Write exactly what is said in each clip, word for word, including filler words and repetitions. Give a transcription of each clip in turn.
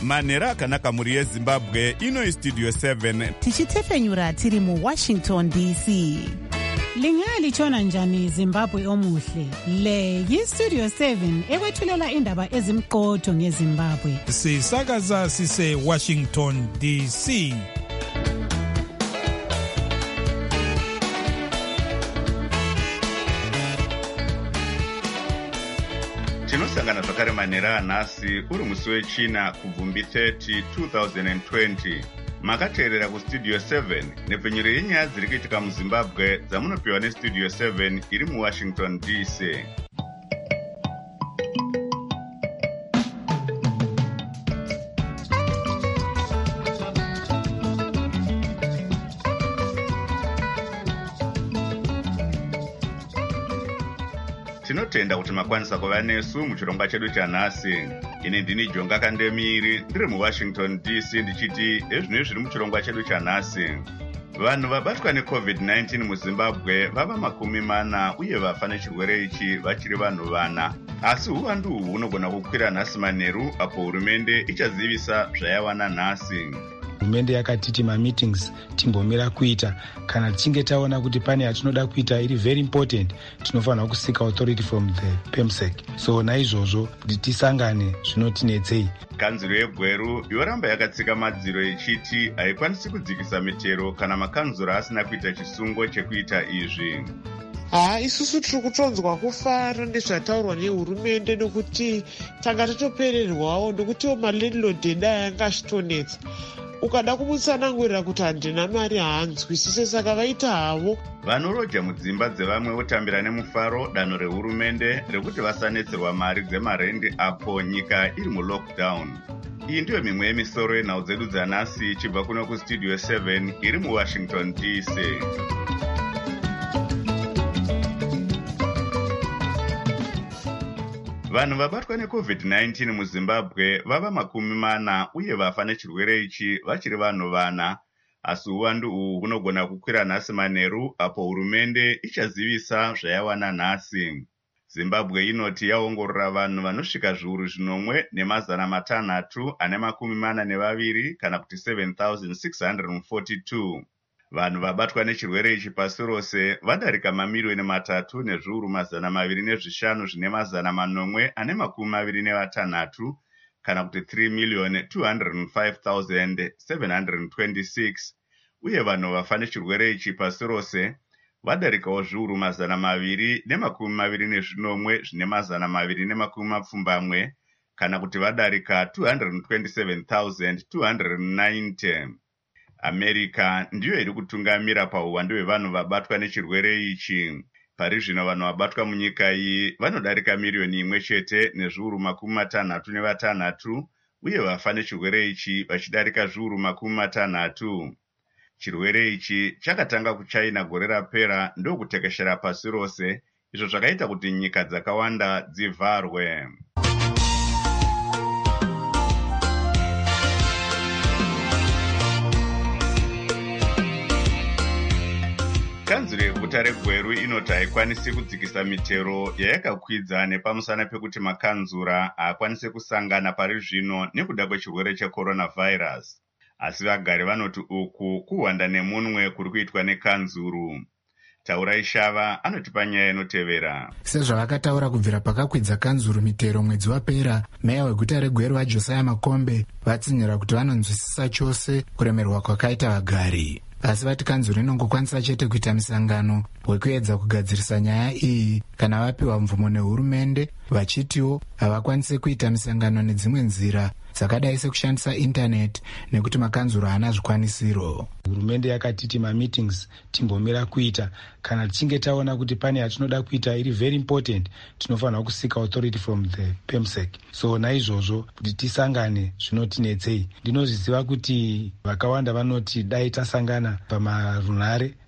manhero akanaka mhuri yezimbabwe. Ino istudio seven tichitefenyura tiri muwashington D C. Lingalitshona njani Zimbabwe omuhle? Le yistudio seven ekwethulela indaba ezimqotho ngeZimbabwe. Sisakaza sise Washington D C. tinosangana zvakare manhero anhasi uri musi wechina kubvumbi thirty two thousand twenty. Makateerera kustudio seven nepfenyuro yenyaya dziri kuitika muZimbabwe dzamunopiwa nestudio seven iri muWashington D C. Tinotenda kuti makwanisa kuva nesu muchirongwa chedu chanhasi. Ini ndini Jonga Kandemiri ndiri muWashington D C ndichiti ezvino zviri muchirongwa chedu chanhasi. Vanhu vabatwa necovid nineteen muZimbabwe vava makumi mana uye vafa nechirwere ichi vachiri vanhu vana. Asi uwandu uhu hunogona kukwira nhasi manheru apo hurumende ichazivisa zvayawana nhasi. Hurumende yakatiti ma-meetings timbomira kuita kana tichinge taona kuti pane yatinoda kuita iri very important tinofanira kusika authority from the PEMSEC. So naizvozvo kuti tisangane zvinotinetsei. Kanzuro yeGweru yoramba yakatsika madziro ichiti haikwanisi kudzikisa mitero kana makanzuro asina kuita chisungo chekuita izvi. Ha, isusu tiri kutonzwa kufara nezvataurwa nehurumende nokuti tanga tatopererwawo nokutiwo malandlord enda yanga achitonetsa. Ukada kumutsanangurira kuti handina mari haanzwisise saka vaita havo. Vanoroja mudzimba dzevamwe votambira nemufaro danho rehurumende rekuti vasanetserwa mari dzemarendi apo nyika iri mulockdown. Iyi ndiyo mimwe yemisoro yenhau dzedu dzanhasi ichibva kuno kustudio seven iri muWashington D C. Vanhu vabatwa necovid nineteen muZimbabwe vava makumi mana uye vafa nechirwere ichi vachiri vanhu vana. Asi uwandu uhu hunogona kukwira nhasi manheru apo hurumende ichazivisa zvayawana nhasi. Zimbabwe inoti yaongorora vanhu vanosvika zviuru zvinomwe nemazana matanhatu ane makumi mana nevaviri kana kuti seven thousand six hundred forty-two. Vanhu vabatwa nechirwere ichi pasi rose vadarika mamiriyoni matatu nezviuru mazana maviri nezvishanu zvine mazana manomwe ane makumi maviri nevatanhatu kana kuti three million two hundred five thousand seven hundred twenty-six. Uye vanhu vafa nechirwere ichi pasi rose vadarikawo zviuru mazana maviri nemakumi maviri nezvinomwe zvine mazana maviri nemakumi mapfumbamwe kana kuti vadarika two hundred twenty-seven thousand two hundred ninety. America ndiyo iri kutungamira pauwandu hwevanhu vabatwa nechirwere ichi. Pari zvino vanhu vabatwa munyika iyi vanodarika miriyoni imwe chete nezviuru makumi matanhatu nevatanhatu uye vafa nechirwere ichi vachidarika zviuru makumi matanhatu. Chirwere ichi chakatanga kuChina gore rapera ndokutekeshera pasi rose, izvo zvakaita kuti nyika dzakawanda dzivharwe. Kanzuro yeguta reGweru inoti haikwanisi kudzikisa mitero yayakakwidza nepamusana pekuti makanzura haakwanisi kusangana pari zvino nekuda kwechirwere checoronavirus. Asi vagari vanoti uku kuhwanda nemunwe kuri kuitwa nekanzuru. Taurai Shava anotipa nyaya inotevera. Sezvavakataura kubvira pakakwidza kanzuru mitero mwedzi wapera, meya weguta reGweru vaJosiah Makombe vatsinyira kuti vanonzwisisa chose kuremerwa kwakaita vagari. Asi vati kanzuro inongokwanisa chete kuita misangano wekuedza kugadzirisa nyaya iyi kana vapiwa mvumo nehurumende, vachitiwo havakwanisi kuita misangano nedzimwe nzira dzakadai sekushandisa intaneti nekuti makanzuro haana zvikwanisiro. Hurumende yakatiti ma-meetings timbomira kuita kana tichinge taona kuti pane yatinoda kuita iri very important tinofanira kusika authority from the PEMSEC. So naizvozvo kuti tisangane zvinotinetsei. Ndinozviziva kuti vakawanda vanoti dai tasangana pamarunhare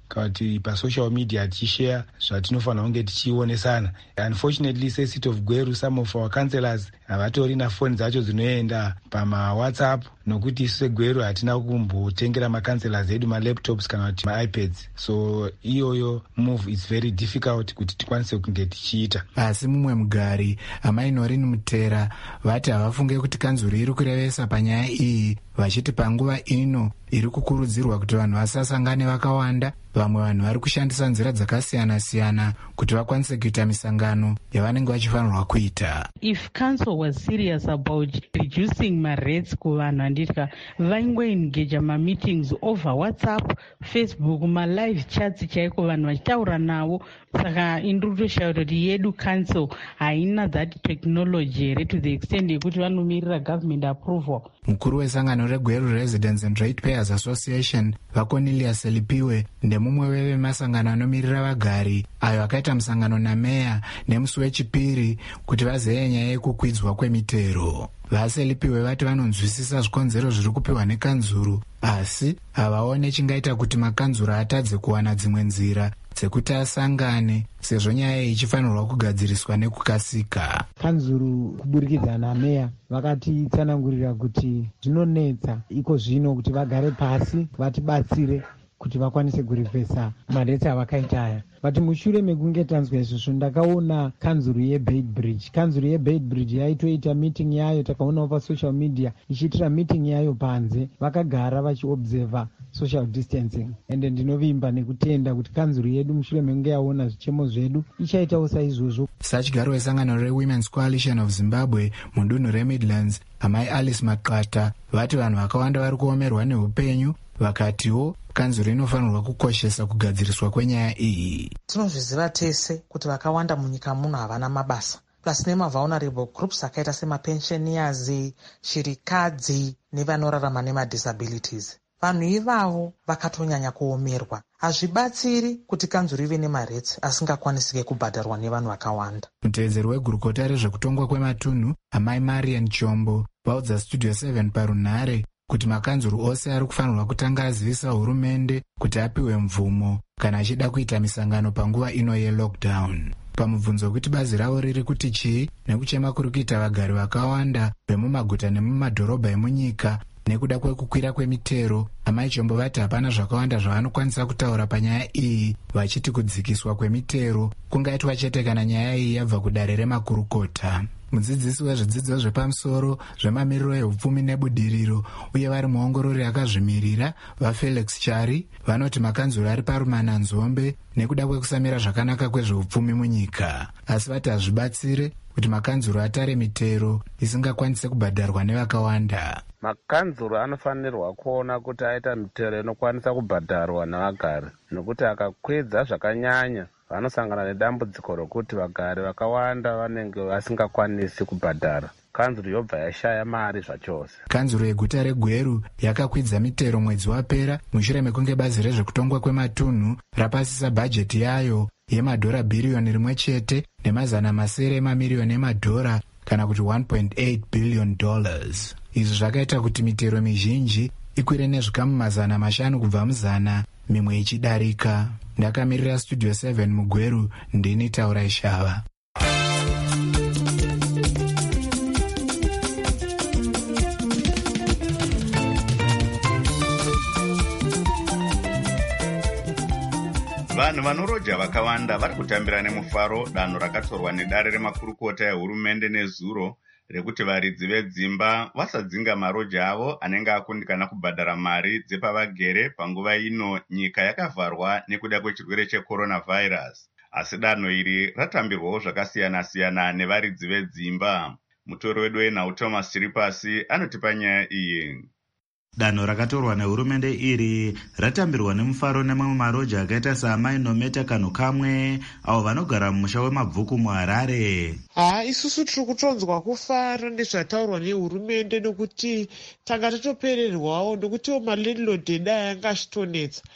kana kuti pasocial media tichishare zvatinofanira kunge tichionesana. Unfortunately secity of Gweru, some of our councillors havatori nafoni dzacho dzinoenda pamawhatsapp, nokuti isu seGweru hatina kumbotengera macancellors edu malaptops kana kuti maipads, so iyoyo move is very difficult kuti tikwanise kunge tichiita. Asi mumwe mugari amai Norini Mutera vati havafunge kuti kanzuro iri kurevesa panyaya iyi, vachiti panguva ino iri kukurudzirwa kuti vanhu vasasangane vakawanda, vamwe vanhu vari kushandisa nzira dzakasiyana-siyana kuti vakwanise kuita misangano yavanenge vachifanirwa kuita. If council was serious about reducing my rates kuvanhu anditya vaingoengage ma-meetings over WhatsApp, Facebook, ma-live chats chaiko vanhu vachitaura navo. Saka indiri kutoshaura kuti yedu council haina that technology here to the extent yekuti vanomirira government approval. Mukuru wesangano reGweru Residents and Ratepayers Association vaCornelius Selipiwe ndemumwe wevemasangano anomirira vagari ayo akaita musangano nameya nemusi wechipiri kuti vazeye nyaya yekukwidzwa kwemitero. VaSelipiwe vati vanonzwisisa zvikonzero zviri kupiwa nekanzuru, asi havaone chingaita kuti makanzuru atadze kuwana dzimwe nzira dzekuti asangane, sezvo nyaya iyi ichifanirwa kugadziriswa nekukasika. Kanzuru kuburikidza nameya vakatitsanangurira kuti zvinonetsa iko zvino kuti vagare pasi vatibatsire kuti vakwanise kurivhesa maretse avakaita aya. Vati mushure mekunge tanzwa izvozvo ndakaona kanzuru yeBeitbridge. Kanzuru yeBeitbridge yaitoita meeting yayo, takaonawo pasocial media ichiitira meeting yayo panze, vakagara vachiobserva social distancing. Ende ndinovimba nekutenda kuti kanzuru yedu mushure mekunge yaona zvichemo zvedu ichaitawo saizvozvo. Sachigaro wesangano reWomen's Coalition of Zimbabwe mudunhu reMidlands, amai Alice Maqata vati vanhu vakawanda vari kuomerwa neupenyu, vakatiwo kanzuro inofanirwa kukoshesa kugadziriswa kwenyaya iyi. Tinozviziva tese kuti vakawanda munyika muno havana mabasa, plus nemavulnerable groups akaita semapensioners, shirikadzi nevanorarama nemadisabilities. Vanhu ivavo vakatonyanya kuomerwa. Hazvibatsiri kuti kanzuro ive nemaretsi asingakwanisike kubhadharwa nevanhu vakawanda. Mutevedzeri wegurukota rezvekutongwa kwematunhu amai Marian Chombo vaudza Studio seven parunhare kuti makanzuru ose ari kufanirwa kutanga azivisa hurumende kuti apiwe mvumo kana achida kuita misangano panguva ino yelockdown. Pamubvunzo kuti bazi ravo riri kuti chii nekuchema kuri kuita vagari vakawanda vemumaguta nemumadhorobha emunyika nekuda kwekukwira kwemitero, amai Chombo vati hapana zvakawanda zvavanokwanisa kutaura panyaya iyi, vachiti kudzikiswa kwemitero kungaitwa chete kana nyaya iyi yabva kudare remakurukota. Mudzidzisi wezvidzidzo zvepamusoro zvemamiriro ehupfumi nebudiriro uye vari muongorori akazvimirira vaFelix Chari vanoti makanzuro ari parumana nzombe nekuda kwekusamira zvakanaka kwezvehupfumi munyika, asi vati hazvibatsire kuti makanzuro atare mitero isingakwanise kubhadharwa nevakawanda. Makanzuro anofanirwa kuona kuti aita mitero inokwanisa kubhadharwa navagari, nokuti akakwidza zvakanyanya vanosangana nedambudziko rokuti vagari vakawanda vanenge vasingakwanisi kubhadhara. Kanzuro yobva yashaya mari zvachose. Kanzuro yeguta reGweru yakakwidza mitero mwedzi wapera mushure mekunge bazi rezvekutongwa kwematunhu rapasisa bhajeti yayo yemadhora bhiriyoni rimwe chete nemazana masere emamiriyoni emadhora kana kuti one point eight billion dollars. Izvi zvakaita kuti mitero mizhinji ikwire nezvikamu mazana mashanu kubva muzana, mimwe ichidarika. Ndakamirira Studio seven muGweru, ndini Taura Shava. Vanhu vanoroja vakawanda vari kutambira nemufaro danho rakatorwa nedare remakurukota ehurumende nezuro rekuti varidzi vedzimba vasadzinga maroja avo anenge akundikana kubhadhara mari dzepavagere panguva ino nyika yakavharwa nekuda kwechirwere checoronavirus. Asi danho iri ratambirwawo zvakasiyana-siyana nevaridzi vedzimba. Mutori wedu wenhau Thomas Chiripasi anotipa nyaya iyi. Danho rakatorwa nehurumende iri ratambirwa nemufaro nemamwe maroja akaita saamai Nometa Kanhu Kamwe avo vanogara mumusha wemabvuku muHarare. Ha, isusu tiri kutonzwa kufara nezvataurwa nehurumende nokuti tanga tatopererwawo nokutiwo malandlord eda yanga achitonetsa.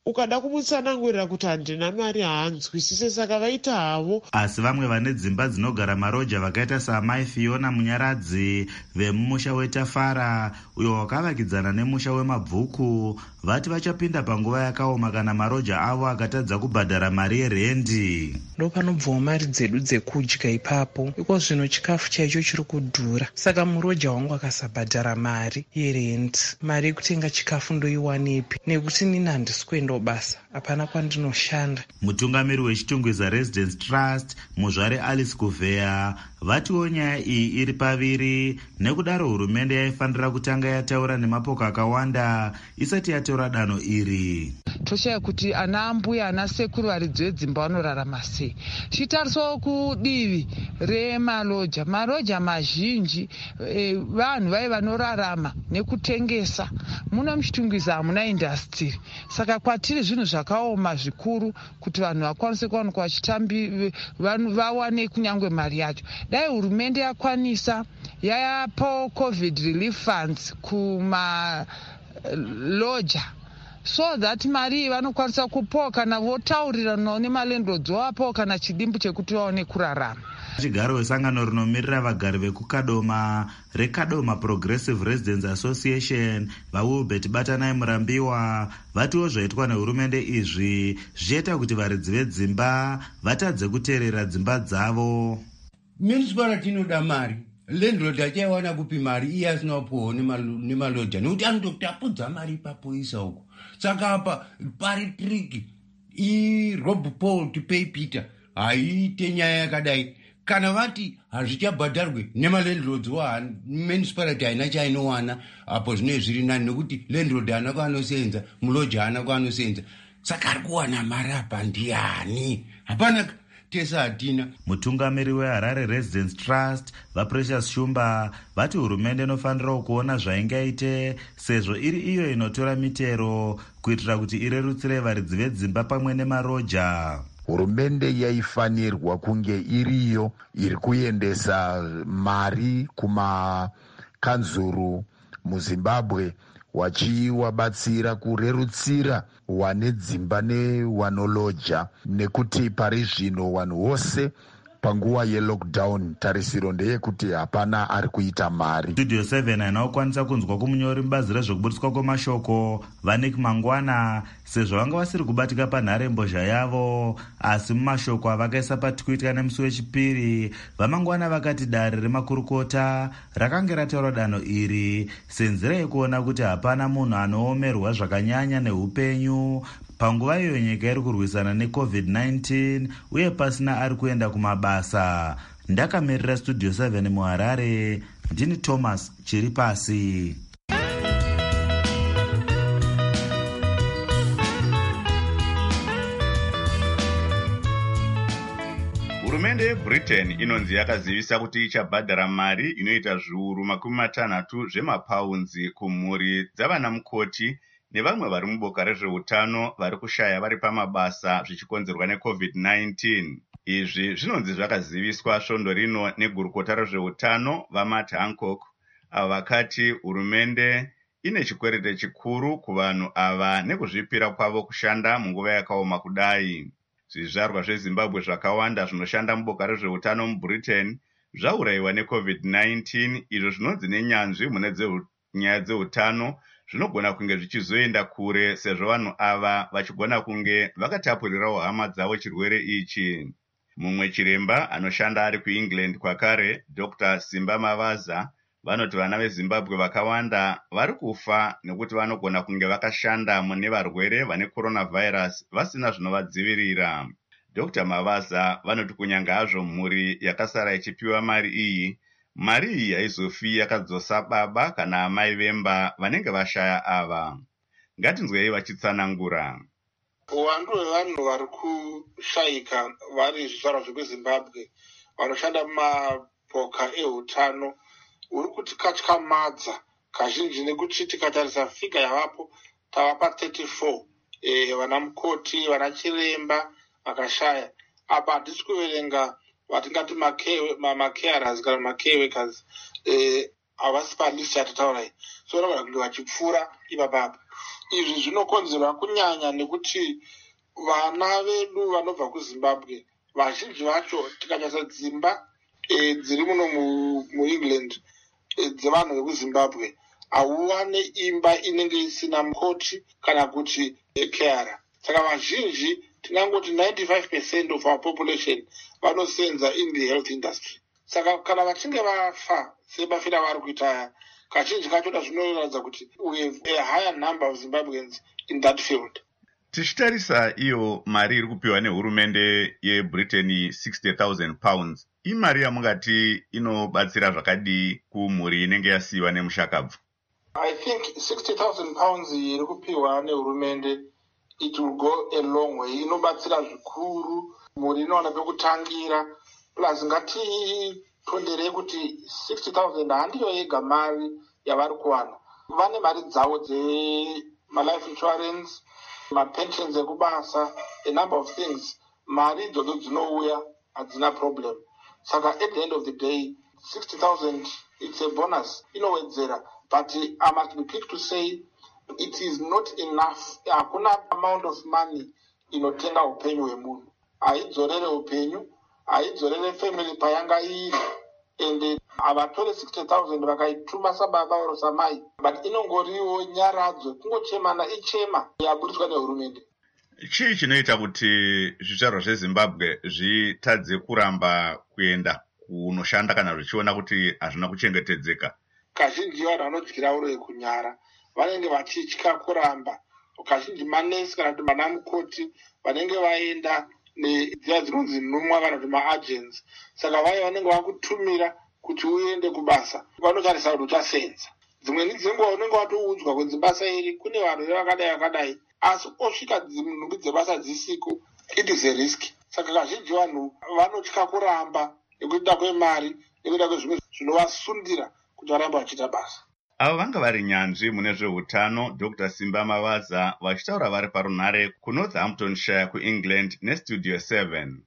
ukada kumutsanangurira kuti handina mari haanzwisise, saka vaita havo. Asi vamwe vane dzimba dzinogara maroja vakaita saamai Fiona Munyaradzi vemumusha weTafara uyo wakavakidzana nemusha wemabvuku vati vachapinda panguva yakaoma kana maroja avo akatadza kubhadhara mari yerendi. Ndo panobvawo mari dzedu dzekudya ipapo, iko zvino chikafu chaicho chiri kudhura, saka muroja wangu akasabhadhara mari yerendi. Mari yekutenga chikafu ndoiwanepi nekuti nini handisi kuenda basa, hapana kwandinoshanda. Mutungamiri wechitungwiza Residence Trust muzvare Alice Kuvheya vatiwo nyaya iyi iri paviri, nekudaro hurumende yaifanira kutanga yataura nemapoka akawanda isati yatora danho iri. Toshaya kuti ana ambuya ana sekuru varidzi vedzimba vanorarama sei. Chitarisawo kudivi remaloja, maroja mazhinji e, vanhu vai vanorarama nekutengesa. Muno muchitungwiza hamuna indastiri, saka kwatiri zvinhu zvakaoma zvikuru kuti vanhu vakwanise kuwanikwa vachitambi vawane kunyangwe mari yacho. Dai hurumende yakwanisa yayapo covid relief funds kuma loja, so that mari vanokwanisa kupoa kana votaurirana nemalendlords vapo kana chidimbu chekuti vaone kurarama. Chigaro wesangano rinomirira vagari vekukadoma reKadoma Progressive Residents Association vaWilbert Batanai Murambiwa vatiwo zvaitwa nehurumende izvi zvichaita kuti varidzi vedzimba vatadze kuteerera dzimba dzavo. Municipality inoda mari, landlord achaiwana kupi mari iye asinapuwawo nemalodha nekuti anototapudza mari ipapoisa uko. Saka apa pari triki iRob Paul to pay Peter haiite nyaya yakadai. Kana vati hazvichabhadharwe nemalandlords wa municipality haina chainowana, apo zvine zviri nani nekuti landlord haana kwaanosenza, muloja haana kwaanosenza. Saka ari kuwana mari apa ndiani? Hapana tesa hatina. Mutungamiri weHarare Residence Trust vaPrecious Shumba vati hurumende inofanira kuona zvaingaite sezvo iri iyo inotora mitero kuitira kuti irerutsire varidzi vedzimba pamwe nemaroja. Hurumende yaifanirwa kunge iriyo iri kuendesa mari kumakanzuru muZimbabwe wachiwabatsira kurerutsira wane dzimba newanoloja, nekuti pari zvino vanhu vose panguva yelockdown tarisiro ndeyekuti hapana ari kuita mari. Studio seven inokwanisa kunzwa kumunyori mubazi rezvekuburiswa kwemashoko Vanik Mangwana sezvo vanga vasiri kubatika panharembozha yavo, asi mumashoko avakaisa patwitter nemusi wechipiri vaMangwana vakati dare remakurukota rakanga rataura danho iri senzira yekuona kuti hapana munhu anoomerwa zvakanyanya neupenyu panguva iyo nyika iri kurwisana necovid nineteen uye pasina ari kuenda kumabasa. Ndakamirira Studio seven muHarare, ndini Thomas Chiripasi. Hurumende yeBritain inonzi yakazivisa kuti ichabhadhara mari inoita zviuru makumi matanhatu zvemapaunzi kumhuri dzavana mukoti nevamwe vari muboka rezveutano vari kushaya vari pamabasa zvichikonzerwa necovid nineteen. Izvi zvinonzi zvakaziviswa svondo rino negurukota rezveutano vaMatt Hancock, avo vakati hurumende ine chikwerete chikuru kuvanhu ava nekuzvipira kwavo kushanda munguva yakaoma kudai. Zvizvarwa zveZimbabwe zvakawanda zvinoshanda muboka rezveutano muBritain zvaurayiwa necovid nineteen, izvo zvinonzi nenyanzvi mune nyaya dzeutano zvinogona kunge zvichizoenda kure sezvo vanhu ava vachigona kunge vakatapurirawo hama dzavo chirwere ichi. Mumwe chiremba anoshanda ari kuEngland kwakare, Doctor Simba Mavaza, vanoti vana veZimbabwe vakawanda vari kufa nekuti vanogona kunge vakashanda mune varwere vane coronavirus vasina zvinovadzivirira. Doctor Mavaza vanoti kunyanga hazvo mhuri yakasara ichipiwa mari iyi, mari iyi haizofi yakadzosa baba kana amai vemba vanenge vashaya ava. Ngatinzwei vachitsanangura. Uwandu hwevanhu vari kushayika vari zvizvarwa zvekuZimbabwe vanoshanda mumapoka eutano uri kutikatyamadza kazhinji nekuti tikatarisa figa yavapo tavapa thirty-four e, vana mukoti, vana chiremba vakashaya. Apa hatisi kuverenga vatingati macarers kana macareworkers havasi palisi yatataura iyi, so vanogona kunge vachipfuura ipapapa. izvi zvinokonzerwa kunyanya nekuti vana vedu vanobva kuzimbabwe vazhinji vacho tikanyasa dzimba e, dziri muno muengland e, dzevanhu vekuzimbabwe hauwane imba inenge isina mukoti kana kuti ekara. Saka vazhinji tinangoti ninety-five percent of our population vanosenza in the health industry. Saka kana vachinge vafa sebafira vari kuita kazhinji kacho zvinoratidza kuti we have a higher number of Zimbabweans in that field. Tichitarisa iyo mari iri kupiwa nehurumende yeBritain sixty thousand pounds, imari yamungati inobatsira zvakadii kumhuri inenge yasiyiwa nemushakabvu? I think sixty thousand pounds iri kupiwa nehurumende it will go a long way. Inobatsira zvikuru, mhuri inowana pekutangira, plus ngatitonderei kuti sixty thousand handiyo yega mari yavari kuwana. Vane mari dzavo dzema-life insurance, ma-pensions ekubasa, a number of things. Mari idzodzo dzinouya hadzina problem. Saka at the end of the day, sixty thousand, it's a bonus, inowedzera. But I must be quick to say it is not enough. Hakuna amount of money inotenga upenyu hwemunhu. Haidzorere upenyu, haidzorere family payanga iri. And avatore sixty thousand vakaituma sababa oro samai. But inongoriwo nyaradzo, kungochemana ichema yaburitswa nehurumende. Chii chinoita kuti zvizvarwa zveZimbabwe zvitadze kuramba kuenda kunoshanda kana zvichiona kuti hazvina kuchengetedzeka? Kazhinji vanhu vanodyira uro yekunyara vanenge vachitya kuramba. Kazhinji manesi kana kuti vana mukoti vanenge vaenda nedziya dzinonzi nhumwa kana kuti maagents. Saka vaye vanenge vakutumira kuti uende kubasa, vanotarisa kuti uchasenza. Dzimweni dzenguva unenge watoudzwa kunzi basa iri kune vanhu vakadai vakadai, asi osvika nhumbi dzebasa dzisiko, it is a risk. Saka kazhinji vanhu vanotya kuramba nekuda kwemari nekuda kwezvimwe zvinovasundira kuti varamba vachiita basa. Ava vanga vari nyanzvi mune zveutano Doctor Simba Mavaza vachitaura vari parunhare kuNorthamptonshire kuEngland neStudio seven.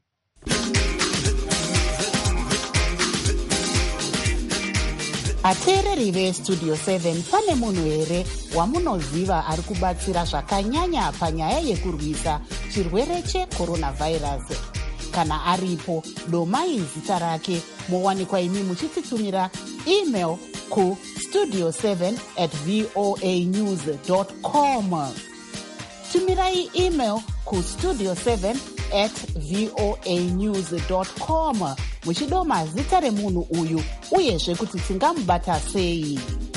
Ateereri veStudio seven, pane munhu here wamunoziva ari kubatsira zvakanyanya panyaya yekurwisa chirwere cheCoronavirus? Kana aripo, domai zita rake, mowanikwa imi muchititumira email ku studio seven at voa news dot com. Tumirai email ku studio seven at voa news dot com muchidoma zita remunhu uyu uyezve kuti tingamubata sei.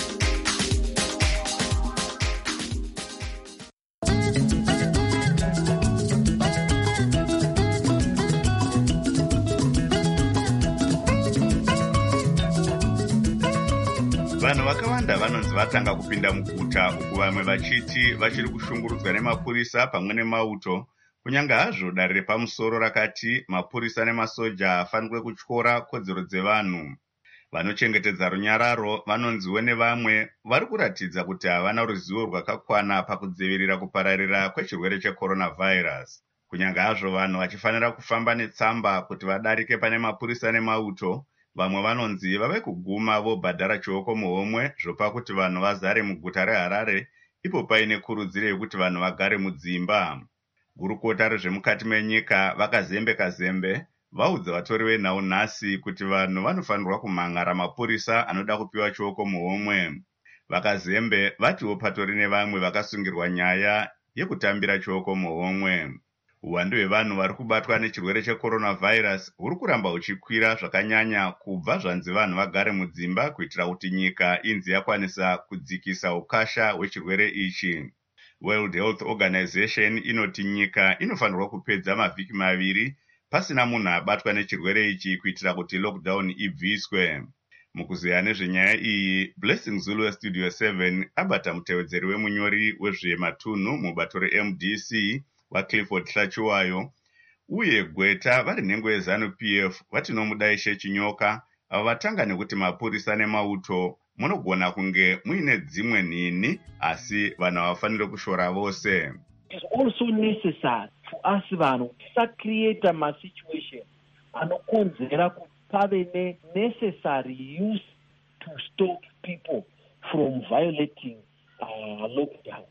Vanhu vakawanda vanonzi vatanga kupinda muguta uku vamwe vachiti vachiri kushungurudzwa nemapurisa pamwe nemauto, kunyange hazvo dare repamusoro rakati mapurisa nemasoja afanirwe kutyora kodzero dzevanhu. Vanochengetedza runyararo vanonziwo nevamwe vari kuratidza kuti havana ruzivo rwakakwana pakudzivirira kupararira kwechirwere cheCoronavirus. Kunyange hazvo vanhu vachifanira kufamba netsamba kuti vadarike pane mapurisa nemauto, vamwe vanonzi vave kuguma vobhadhara chioko muhomwe zvopa kuti vanhu vazare muguta reHarare, ipo paine kurudziro yekuti vanhu vagare mudzimba. Gurukota rezvemukati menyika vakazembe kazembe vaudza vatori venhau nhasi kuti vanhu vanofanirwa kumhan'ara mapurisa anoda kupiwa chioko muhomwe. Vakazembe vatiwo patori nevamwe vakasungirwa nyaya yekutambira chioko muhomwe. Uwandu hwevanhu vari kubatwa nechirwere cheCoronavirus huri kuramba huchikwira zvakanyanya kubva zvanzi vanhu vagare mudzimba kuitira kuti nyika inzi yakwanisa kudzikisa ukasha hwechirwere ichi. World Health Organization inoti nyika inofanirwa kupedza mavhiki maviri pasina munhu abatwa nechirwere ichi kuitira kuti lockdown ibviswe. Mukuzeya nezvenyaya iyi, Blessing Zulu weStudio seven abata mutevedzeri wemunyori wezvematunhu mubato reM D C waClifford Hlachiwayo, uye Gweta vari nhengo yeZanu-P F vatinomudaishe chinyoka ava vatanga nekuti mapurisa nemauto munogona kunge muine dzimwe nhini asi vanhu havafaniri kushora vose. It is also necessary for us vanhu tisacreate ma situation anokonzera kuti pave ne necessary use to stop people from violating uh, lockdown.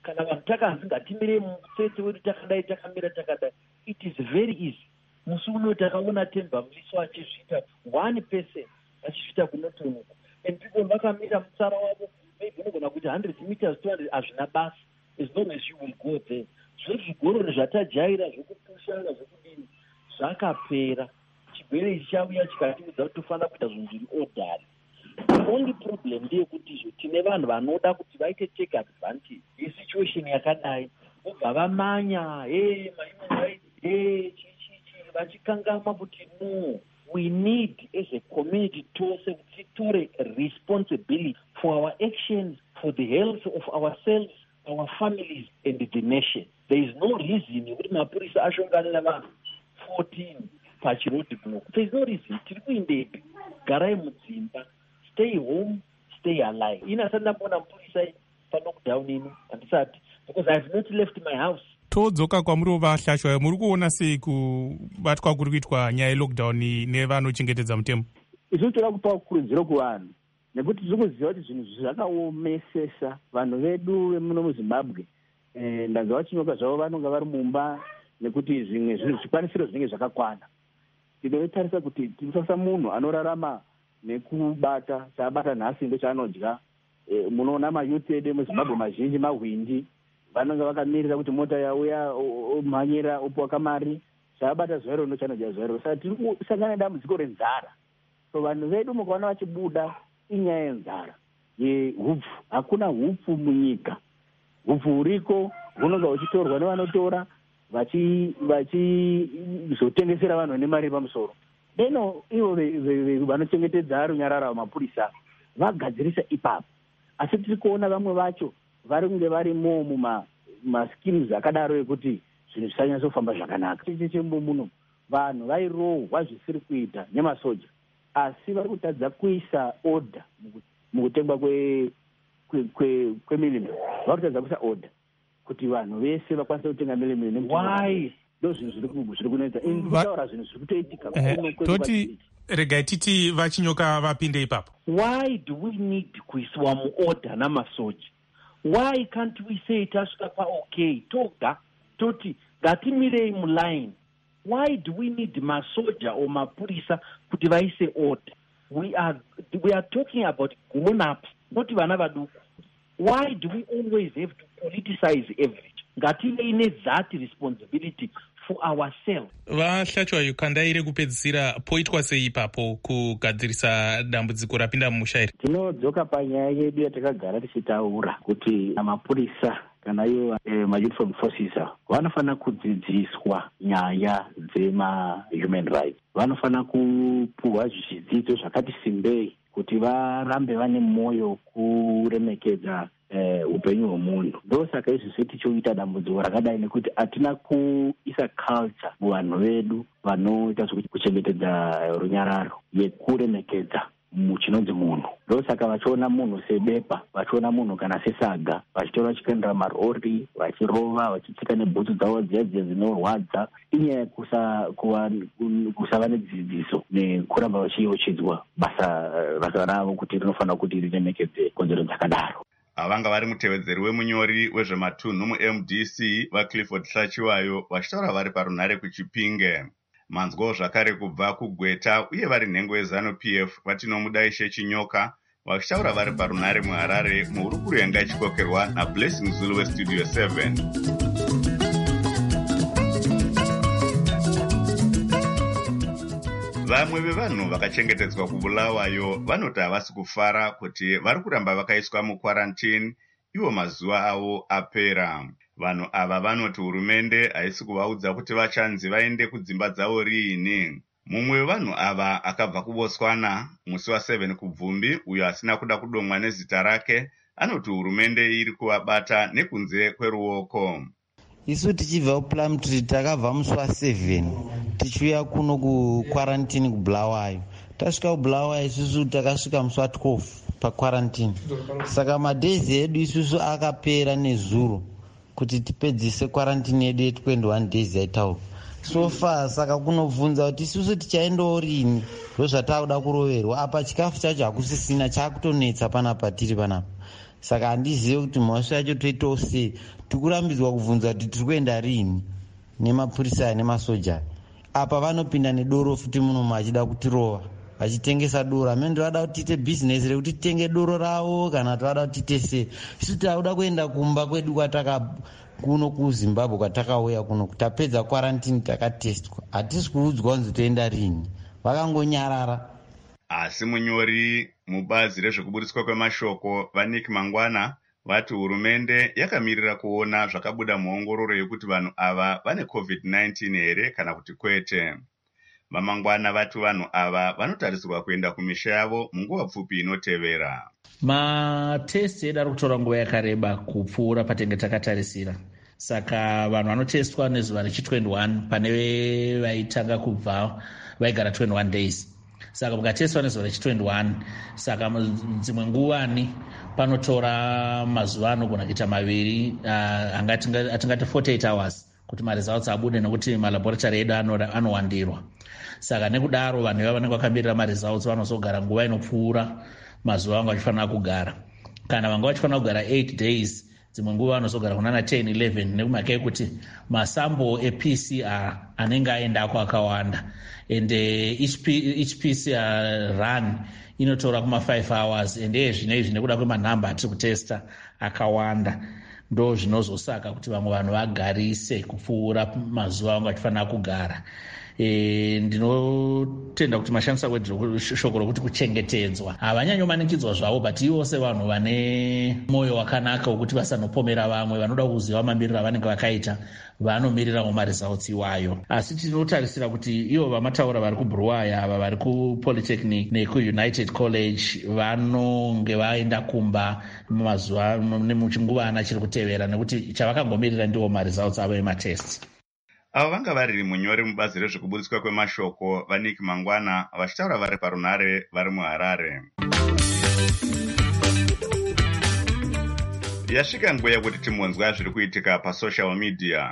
kana vanhu takanzi ngatimire mutsetse wedu takadai takamira takadai, it is very easy. Musi uno takaona Temba Mliso achizviita one person achizviita kunotonoka, and people vakamira mutsara wavo maybe unogona kuti one hundred meters two hundred hazvina basa, as long as you will go there. Zvezvigororo zvatajaira zvekupushana zvekudini zvakapera. Chigwere ichi chauya chikatiudza kuti tofanira kuita zvinhu zviri ordinary. The only problem ndeyekuti tine vanhu vanoda kuti vaite take advantage yesituation yakadai, vobva vamanya hey my human rights hey chichichi vachikangama kuti no, we need as a community tose titore responsibility for our actions, for the health of ourselves, our families and the nation. There is no reason yekuti mapurisa ashonganira vanhu fourteen pachirodi block. There is no reason. Tiri kuindepi, garai mudzimba, stay home, stay alive. Ina sanda mbona mapurisa palockdown ino handisati, because I have not left my house. Todzoka kwamuri vahlashwa, muri kuona sei kubatwa kuri kuitwa nyaya yelockdown nevanochengetedza mutemo? Izvi toda kupa kurudziro kuvanhu, nekuti tiri kuziva kuti zvinhu zvakaomesesa vanhu vedu vemuno muZimbabwe. Ndanzwa vachinyoka zvavo vanonga vari mumba nekuti zvimwe zvinhu zvikwanisiro zvinenge zvakakwana. Tinotarisa kuti tinosasa munhu anorarama nekubata chaabata nhasi ndochaanodya. Munoona mayuthi edu muZimbabwe mazhinji mahwindi, vanonga vakamirira kuti mota yauya omhanyira opuwa kamari, chaabata zuva iro ndochanodya zuva iro. Saka tiri kusangana nedambudziko renzara. So vanhu vedu mukaona vachibuda inyaya yenzara yehupfu. Hakuna hupfu munyika. Hupfu huriko hunonga huchitorwa nevanotora vachizotengesera vanhu vane mari pamusoro. Deno ivo vanochengetedza runyarara vamapurisa vagadzirisa ipapo. Asi tiri kuona vamwe vacho vari kunge varimo mumaskills akadaro ekuti zvinhu zvisanyatso zvakanaka. Chechembo muno vanhu vairohwa zvisiri kuita nemasoja, asi vari kutadza kuisa order mukutengwa kwemilimili. Vari kutadza kuisa order kuti vanhu vese vakwanise kutenga milimili. Why? Ndo zvinhu zviri kunetsa. Inditaura zvinhu zviri kutoitika. Toti regai titi vachinyoka vapinde ipapo. Why do we need kuiswa muorder namasoja? Why can't we say tasvika pa okay toga toti ngatimirei muline? Why do we need masoja or mapurisa kuti vaise order? We are we are talking about grown-ups, not vana vaduku. Why do we always have to politicize everything? Ngative ine that responsibility for ourselves. Vahlachwa yukandaire kupedzisira poitwa sei ipapo kugadzirisa dambudziko rapinda mumushairi? Tinodzoka panyaya yedu yatakagara tichitaura kuti mapurisa kana ivo ma-uniform forces vanofana kudzidziswa nyaya dzema-human rights. Vanofana kupuhwa zvidzidzo zvakati simbei kuti varambe vane mwoyo kuremekedza upenyu hwemunhu. Ndo saka izvizvi tichoita dambudziko rakadai nekuti hatina kuisa culture muvanhu vedu vanoita zvekuchengetedza runyararo yekuremekedza muchinonzi munhu. Ndo saka vachiona munhu sebepa, vachiona munhu kana sesaga, vachitora vachipendera marori, vachirova, vachitsika nebhutsu dzavo dziya dziya dzinorwadza. Inyaya kusava nedzidziso nekuramba vachiyeuchidzwa basa basa ravo kuti rinofanira kuti riremekedze kodzero dzakadaro. Avanga vari mutevedzeri wemunyori wezvematunhu mu-M D C vaClifford Hlachiwayo vachitaura vari parunhare kuChipinge. Manzwawo zvakare kubva kuGweta uye vari nhengo yeZanu-P F vatinomudaishe Chinyoka vachitaura vari parunhare muHarare muhurukuru yanga ichikokerwa naBlessing Zulu weStudio seven. Vamwe vevanhu vakachengetedzwa kuBulawayo vanoti havasi kufara kuti vari kuramba vakaiswa mukwarantini iwo mazuva avo apera. Vanhu ava vanoti hurumende haisi kuvaudza kuti vachanzi vaende kudzimba dzavo riini. Mumwe wevanhu ava akabva kuBotswana musi waseven kuBvumbi, uyo asina kuda kudomwa nezita rake, anoti hurumende iri kuvabata nekunze kweruoko. Isu tichibva kuPlumtree takabva musi waseven tichiuya kuno kukwarantini kuBulawayo. Tasvika kuBulawayo isusu takasvika musi watwelve pakwarantini. Saka madhezi edu isusu akapera nezuro kuti tipedzise kwarantini yedu ye twenty-one days yaitaurwa. So far saka kunobvunza kuti isusu tichaendawo rini, ndozvatakuda kuroverwa. Apa chikafu chacho hakusisina, chakutonetsa panapa tiri panapa. saka handizive kuti mhosva yacho toitawo sei. tikurambidzwa kubvunza kuti tiri kuenda rini nemapurisa nemasoja. apa vanopinda nedoro futi munomu achida kutirova vachitengesa doro. amene ndovada kuti tiite bhizinesi rekuti titenge doro ravo kana tovada kuti tiite sei. isu tauda kuenda kumba kwedu kwataka kuno kuzimbabwe kwatakauya kuno tapedza kwarantini takatestwa. hatisi kuudzwa kunzi toenda rini, vakangonyarara. asi munyori mubazi rezvekuburitswa kwemashoko vanik mangwana vati hurumende yakamirira kuona zvakabuda muongororo yekuti vanhu ava vane covid nineteen here kana kuti kwete. vamangwana vati vanhu ava vanotarisirwa kuenda kumisha yavo munguva pfupi inotevera. matesti edu ari kutora nguva yakareba kupfuura patenge takatarisira, saka vanhu vanotestwa nezuva rechi twenty-one pane vaitanga kubva vaigara twenty-one days. saka mukatestwa nezuva rechi twenty-one, saka dzimwe nguvani panotora mazuva anogona kuita maviri uh, atingati forty-eight hours kuti maresults abude, nekuti malaboratory edu anowandirwa. saka nekudaro vanhu iva vanenge vakamirira maresults vanozogara nguva inopfuura mazuva anga vachifanira kugara. kana vanga vachifanira kugara eight days, dzimwe nguva vanozogara kunana ten eleven nekumhaka yekuti masample e-P C R anenge aendako akawanda, and each, P, each P C R run inotora kuma five hours, and ezvinezvi nekuda kwemanhamba atiri kutesta akawanda ndo zvinozosaka kuti vamwe vanhu vagarise kupfuura mazuva anga vachifanira kugara. E, ndinotenda kuti mashandisa shoko rokuti kuchengetedzwa havanyanyomanikidzwa zvavo, but ivo sevanhu vane mwoyo wakanaka wekuti vasanopomera vamwe, vanoda kuziva mamiriro avanenge vakaita, vanomirirawo maresults iwayo. asi tinotarisira kuti ivo vamataura vari kubruwai ava vari kupolytechnic nekuunited college vanonge vaenda kumba mazuva nemuchinguvana chiri kutevera, nekuti chavakangomirira ndiwo maresults avo ematest. avo vanga vari munyori mubazi rezvekuburitswa kwemashoko vanik mangwana vachitaura vari parunhare vari muharare. yasvika nguva yekuti timonzwa zviri kuitika pasocial media.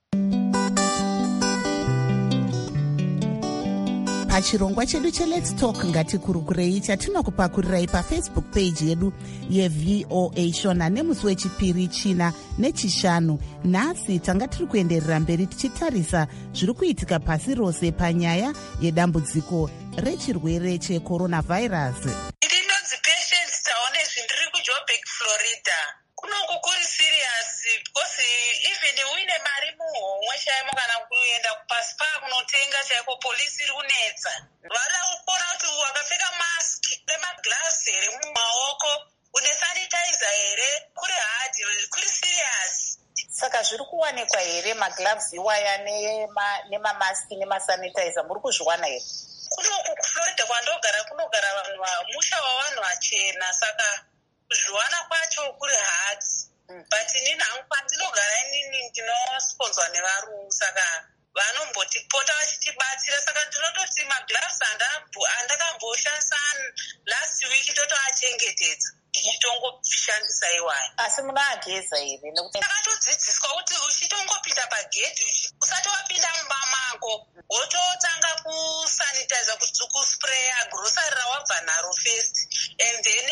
pachirongwa chedu cheLet's Talk ngatikurukurei chatinokupakurirai pafacebook page yedu yeV O A Shona nemusi wechipiri, china nechishanu. nhasi tanga tiri kuenderera mberi tichitarisa zviri kuitika pasi rose panyaya yedambudziko rechirwere cheCoronavirus. ndinonzi Patience taone zvindiri kuJoburg, Florida. kunongo kuri serious because even uine mari muhomwe chaimo kana kuenda kupasipa kunotenga chaiko polisi iri kunetsa. vada kuona kuti wakapfeka mask nemagloves here mumaoko, une sanitizer here, kuri hard, kuri serious. saka zviri kuwanikwa here magloves iwaya nemamaski nemasanitizer, muri kuzviwana here? kunoku kuflorida kwandogara kunogara vanhu musha wavanhu vachena, saka kuzviwana kwacho kuri hard. but inini hangu pandinogara inini ndinosponzwa nevarungu, saka vanombotipota vachitibatsira. saka ndinototi magloves andakamboshandisa last week totoachengetedza ndichitongoshandisa iwayo. asi munaageza here? nekuti takatodzidziswa kuti uchitongopinda pagedhi usati wapinda mumba mako wototanga kusanitiza, kuspraya grosari rawabva naro first, and then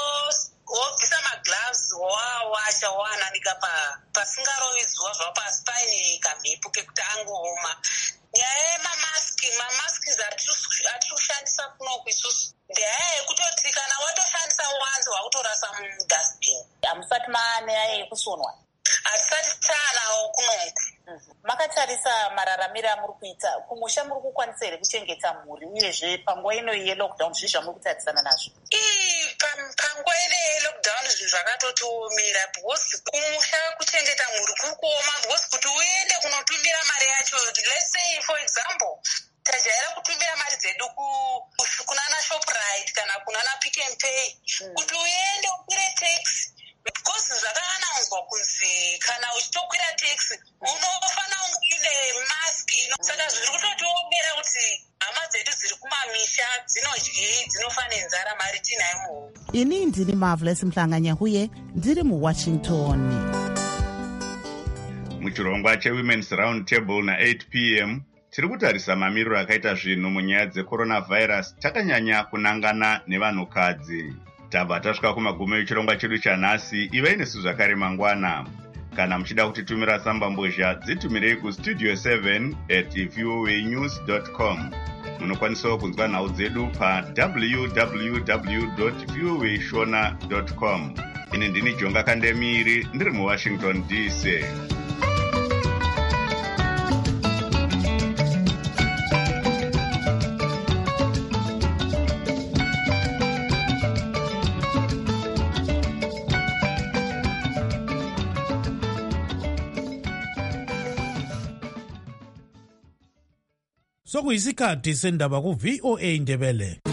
wobvisa magloves wawasha wananika pasingarovi zuva zvavo pasi paine kamhepo kekuti angooma. nyaya yemamaski, mamaski atiri kushandisa kunoku isusu ndehaya yekutoti kana watoshandisa wanzi wakutorasa mudustbin. hamusati maane aya yekusonwa? hatisati taanawo kunoku. makatarisa mararamiro amuri kuita kumusha, muri kukwanisa here kuchengeta mhuri, uyezve panguva ino yelockdown zvii zvamuri kutarisana nazvo? panguva ino yelockdown zvinhu zvakatotiomera, because kumusha kuchengeta mhuri kuri kuoma, because kuti uende kunotumira mari yacho, let's say for example tajaira kutumira mari dzedu kunana Shoprite kana kunana Pick n Pay, kuti uende ukwire taxi, because zvakaanaudzwa kunzi kana uchitokwira taxi unofana unge une mask ino. saka zviri kutotiomera kuti hama dzedu dziri kumamisha dzinodyei, dzinofa nenzara, mari tinayo muhomwe. ini ndini Marvelous Mhlanganyahuye ndiri muWashington. muchirongwa chewomen's round table na-eight p m tiri kutarisa mamiriro akaita zvinhu munyaya dzeCoronavirus, takanyanya kunangana nevanhukadzi. tabva tasvika kumagumo echirongwa chedu chanhasi. ivai nesu zvakare mangwana. Kana muchida kutitumira tsambambozha, dzitumirei kustudio seven at voanews dot com. Munokwanisawo kunzwa nhau dzedu pa w w w dot voa shona dot com. Ini ndini Jonga Kandemiri, ndiri muWashington D C. Sokuyisikhathi sendaba ku V O A Ndebele.